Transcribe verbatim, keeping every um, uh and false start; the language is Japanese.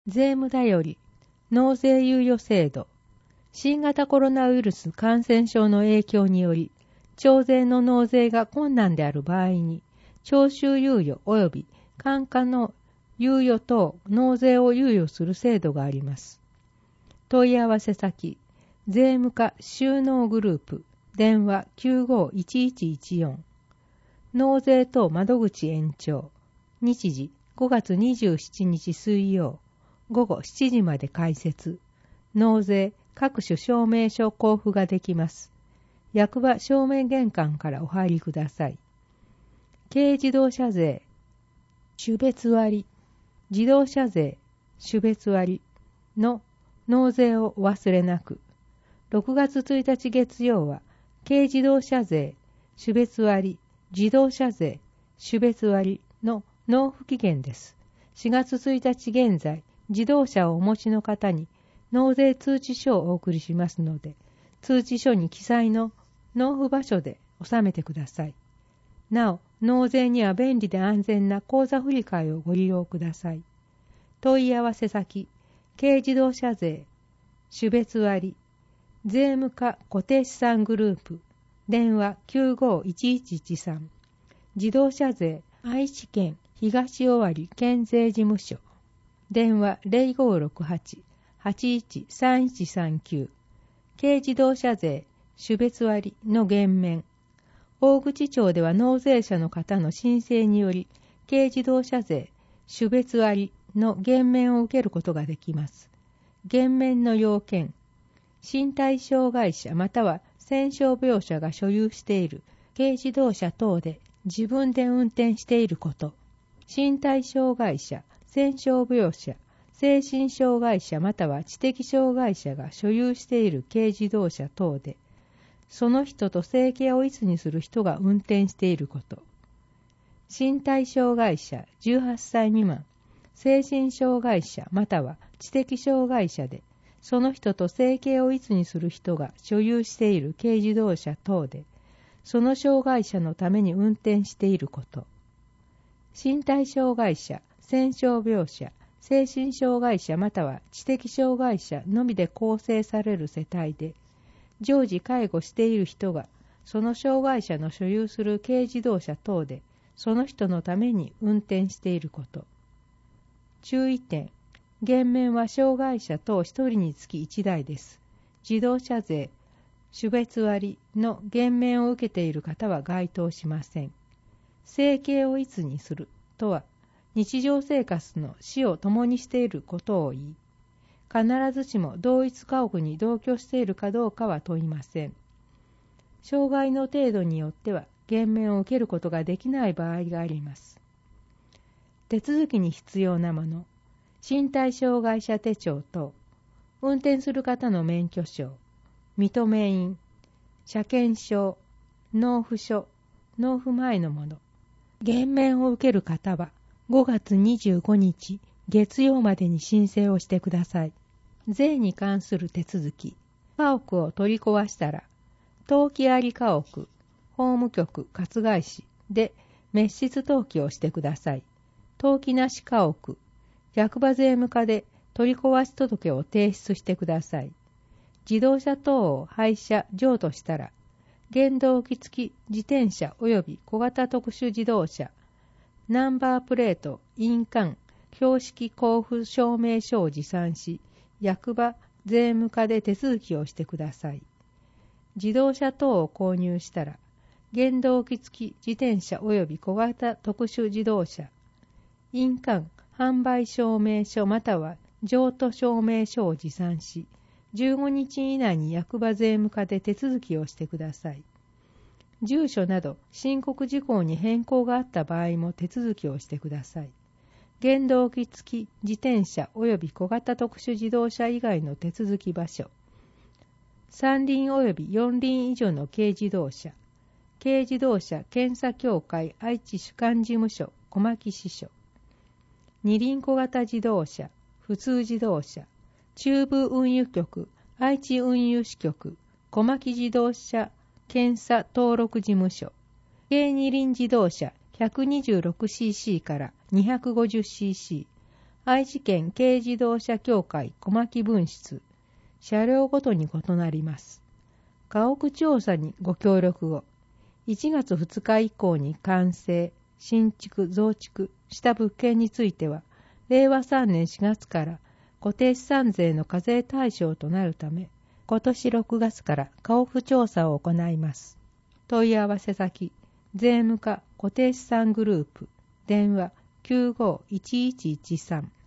税務頼り、納税猶予制度。新型コロナウイルス感染症の影響により、徴税の納税が困難である場合に、徴収猶予及び換価の猶予等納税を猶予する制度があります。問い合わせ先、税務課収納グループ、電話 きゅうごいちいちいちよん。納税等窓口延長。日時ごがつにじゅうしちにち水曜、ごごしちじまで開設。納税各種証明書交付ができます。役場正面玄関からお入りください。軽自動車税、種別割、自動車税、種別割の納税をお忘れなく。ろくがつついたち月曜は、軽自動車税、種別割、自動車税、種別割の納付期限です。しがつついたち現在、自動車をお持ちの方に納税通知書をお送りしますので、通知書に記載の納付場所で納めてください。なお、納税には便利で安全な口座振替をご利用ください。問い合わせ先、軽自動車税、種別割、税務課固定資産グループ、電話 きゅうごいちいちいちさん。自動車税、愛知県東尾張県税事務所、電話 ゼロごろくはち はちいちさんいちさんきゅう。軽自動車税、種別割の減免。大口町では納税者の方の申請により、軽自動車税、種別割の減免を受けることができます。減免の要件、身体障害者または専傷病者が所有している軽自動車等で自分で運転していること、身体障害者、専傷病者、精神障害者または知的障害者が所有している軽自動車等で、その人と生計を一にする人が運転していること。身体障害者じゅうはっさい未満、精神障害者または知的障害者で、その人と生計を一にする人が所有している軽自動車等で、その障害者のために運転していること。身体障害者、専傷病者、精神障害者または知的障害者のみで構成される世帯で、常時介護している人が、その障害者の所有する軽自動車等で、その人のために運転していること。注意点、減免は障害者等一人につき一台です。自動車税、種別割の減免を受けている方は該当しません。生計を一にするとは、日常生活の死を共にしていることを言い、必ずしも同一家屋に同居しているかどうかは問いません。障害の程度によっては減免を受けることができない場合があります。手続きに必要なもの、身体障害者手帳と、運転する方の免許証、認め印、車検証、納付書、納付前のもの。減免を受ける方はごがつにじゅうごにち月曜までに申請をしてください。税に関する手続き、家屋を取り壊したら、登記あり家屋、法務局春日井市で滅失登記をしてください。登記なし家屋、役場税務課で取り壊し届を提出してください。自動車等を廃車、譲渡したら、原動機付き自転車及び小型特殊自動車、ナンバープレート、印鑑、標識交付証明書を持参し、役場、税務課で手続きをしてください。自動車等を購入したら、原動機付き自転車及び小型特殊自動車、印鑑、販売証明書または譲渡証明書を持参し、じゅうごにち以内に役場税務課で手続きをしてください。住所など申告事項に変更があった場合も手続きをしてください。原動機付き自転車及び小型特殊自動車以外の手続き場所、三輪及び四輪以上の軽自動車、軽自動車検査協会愛知主管事務所小牧支所、二輪小型自動車、普通自動車、中部運輸局愛知運輸支局小牧自動車検査登録事務所、軽二輪自動車 ひゃくにじゅうろくシーシー から にひゃくごじゅうシーシー、 愛知県軽自動車協会小牧分室、車両ごとに異なります。家屋調査にご協力を。いちがつふつか以降に完成、新築、増築した物件については、れいわさんねんしがつから固定資産税の課税対象となるため、今年ろくがつから家屋調査を行います。問い合わせ先、税務課固定資産グループ、電話 きゅうごいちいちいちさん